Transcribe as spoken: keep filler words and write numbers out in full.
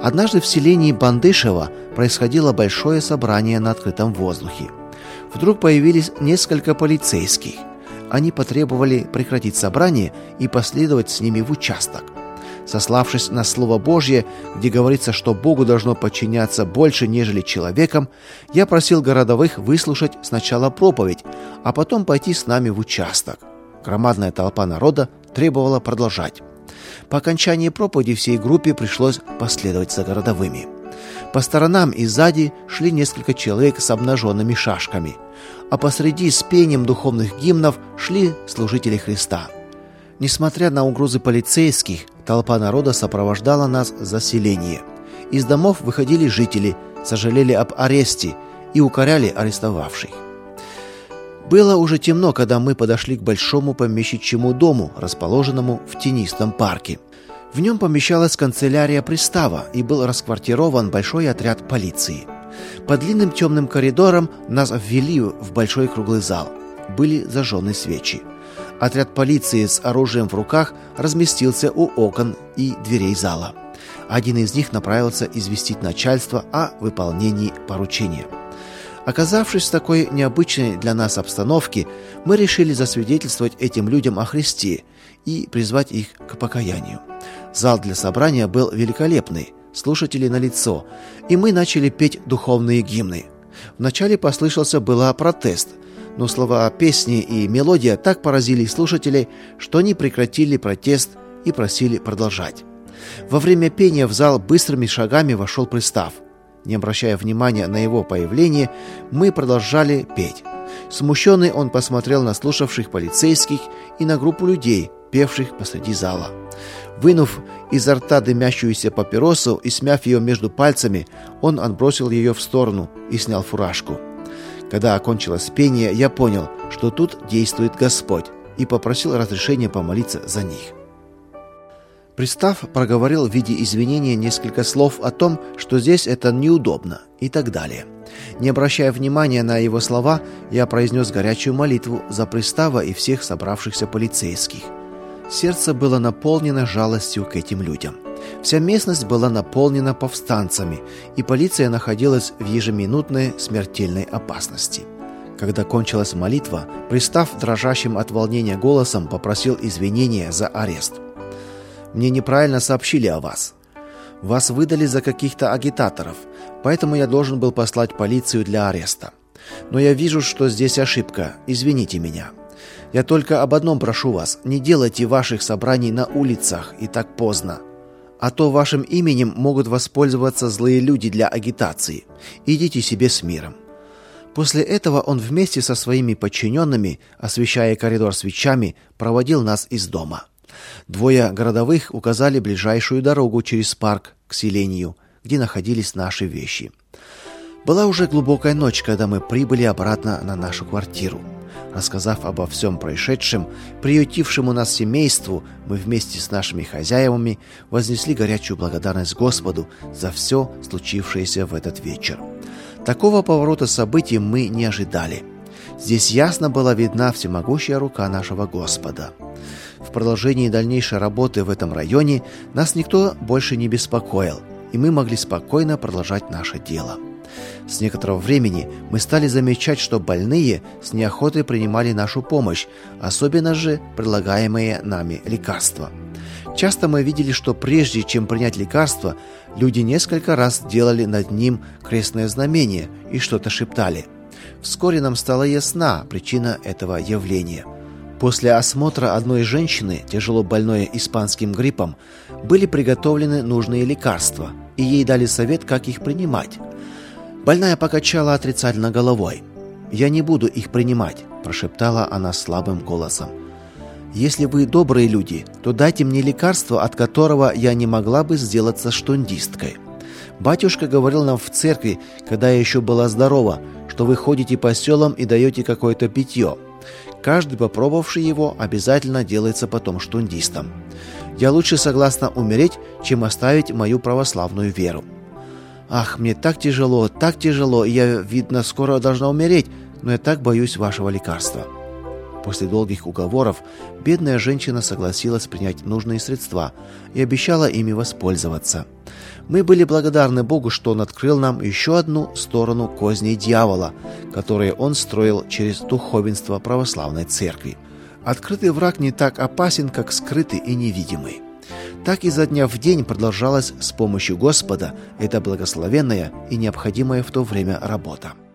Однажды в селении Бандышево происходило большое собрание на открытом воздухе. Вдруг появились несколько полицейских. Они потребовали прекратить собрание и последовать с ними в участок. Сославшись на Слово Божье, где говорится, что Богу должно подчиняться больше, нежели человеком, я просил городовых выслушать сначала проповедь, а потом пойти с нами в участок. Громадная толпа народа требовала продолжать. По окончании проповеди всей группе пришлось последовать за городовыми. По сторонам и сзади шли несколько человек с обнаженными шашками, а посреди с пением духовных гимнов шли служители Христа. Несмотря на угрозы полицейских, толпа народа сопровождала нас за селение. Из домов выходили жители, сожалели об аресте и укоряли арестовавших. Было уже темно, когда мы подошли к большому помещичьему дому, расположенному в тенистом парке. В нем помещалась канцелярия пристава и был расквартирован большой отряд полиции. По длинным темным коридорам нас ввели в большой круглый зал. Были зажжены свечи. Отряд полиции с оружием в руках разместился у окон и дверей зала. Один из них направился известить начальство о выполнении поручения. Оказавшись в такой необычной для нас обстановке, мы решили засвидетельствовать этим людям о Христе и призвать их к покаянию. Зал для собрания был великолепный, слушатели налицо, и мы начали петь духовные гимны. Вначале послышался было протест, но слова песни и мелодия так поразили слушателей, что они прекратили протест и просили продолжать. Во время пения в зал быстрыми шагами вошел пристав. Не обращая внимания на его появление, мы продолжали петь. Смущенный он посмотрел на слушавших полицейских и на группу людей, певших посреди зала. Вынув изо рта дымящуюся папиросу и смяв ее между пальцами, он отбросил ее в сторону и снял фуражку. Когда окончилось пение, я понял, что тут действует Господь, и попросил разрешения помолиться за них. Пристав проговорил в виде извинения несколько слов о том, что здесь это неудобно, и так далее. Не обращая внимания на его слова, я произнес горячую молитву за пристава и всех собравшихся полицейских. Сердце было наполнено жалостью к этим людям. Вся местность была наполнена повстанцами, и полиция находилась в ежеминутной смертельной опасности. Когда кончилась молитва, пристав дрожащим от волнения голосом попросил извинения за арест. «Мне неправильно сообщили о вас. Вас выдали за каких-то агитаторов, поэтому я должен был послать полицию для ареста. Но я вижу, что здесь ошибка. Извините меня. Я только об одном прошу вас: не делайте ваших собраний на улицах и так поздно. А то вашим именем могут воспользоваться злые люди для агитации. Идите себе с миром». После этого он вместе со своими подчиненными, освещая коридор свечами, проводил нас из дома. Двое городовых указали ближайшую дорогу через парк к селению, где находились наши вещи. Была уже глубокая ночь, когда мы прибыли обратно на нашу квартиру. Рассказав обо всем происшедшем, приютившему нас семейству, мы вместе с нашими хозяевами вознесли горячую благодарность Господу за все случившееся в этот вечер. Такого поворота событий мы не ожидали. Здесь ясно была видна всемогущая рука нашего Господа. В продолжении дальнейшей работы в этом районе нас никто больше не беспокоил, и мы могли спокойно продолжать наше дело. С некоторого времени мы стали замечать, что больные с неохотой принимали нашу помощь, особенно же предлагаемые нами лекарства. Часто мы видели, что прежде чем принять лекарство, люди несколько раз делали над ним крестное знамение и что-то шептали. Вскоре нам стала ясна причина этого явления. После осмотра одной женщины, тяжело больной испанским гриппом, были приготовлены нужные лекарства, и ей дали совет, как их принимать. Больная покачала отрицательно головой. «Я не буду их принимать», – прошептала она слабым голосом. «Если вы добрые люди, то дайте мне лекарство, от которого я не могла бы сделаться штундисткой. Батюшка говорил нам в церкви, когда я еще была здорова, что вы ходите по селам и даете какое-то питье. Каждый, попробовавший его, обязательно делается потом штундистом. Я лучше согласна умереть, чем оставить мою православную веру. Ах, мне так тяжело, так тяжело, и я, видно, скоро должна умереть, но я так боюсь вашего лекарства». После долгих уговоров бедная женщина согласилась принять нужные средства и обещала ими воспользоваться. Мы были благодарны Богу, что Он открыл нам еще одну сторону козней дьявола, которые он строил через духовенство православной церкви. Открытый враг не так опасен, как скрытый и невидимый. Так изо дня в день продолжалась с помощью Господа эта благословенная и необходимая в то время работа.